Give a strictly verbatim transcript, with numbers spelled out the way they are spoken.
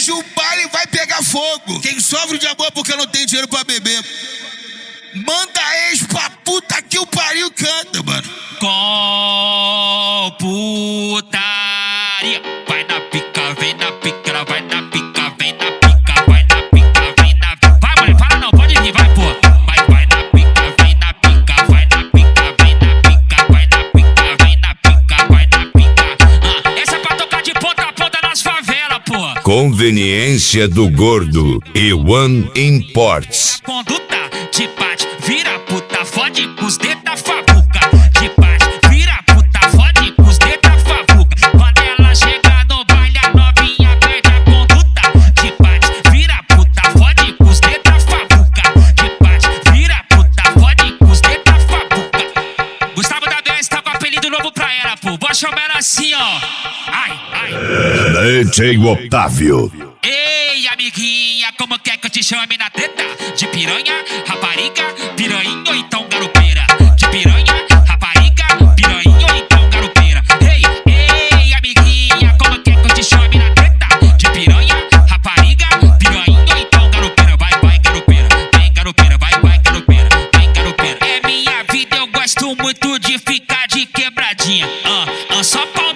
Hoje o baile vai pegar fogo. Quem sofre de amor porque não tem dinheiro pra beber, manda ex pra puta que o pariu canta, mano. Com putaria. Vai na pica, vem na pica, vai na pica, vem na pica, vai na pica, vem na pica. Vai, mulher, para não, pode vir, vai, pô. Vai, vai na pica, vem na pica, vai na pica, vem na pica, vai na pica, vem na pica, vai na pica. Ah, essa é pra tocar de ponta a ponta nas favelas, pô. Conveniência do Gordo e One Imports. Conduta de bate, vira puta, fode com os dedos da fabuca. De bate, vira puta, fode com os dedos da fabuca. Quando ela chega no baile, a novinha perde a conduta. De bate, vira puta, fode com os dedos da fabuca. De bate, vira puta, fode com os dedos da fabuca. Gustavo da B S tá com apelido novo pra ela, pô. Vou chamar ela assim, ó. Ai, ai. D J Otávio. Ei, amiguinha, como quer que eu te chame na treta? De piranha, rapariga, piranha ou então garupeira? De piranha, rapariga, piranha ou então garupeira? Ei, ei, amiguinha, como quer que eu te chame na treta? De piranha, rapariga, piranha ou então garupeira? Vai, vai, garupeira, vem garupeira, vai, vai, garupeira, vem garupeira. É minha vida, eu gosto muito de ficar de quebradinha. Ah, ah, só pra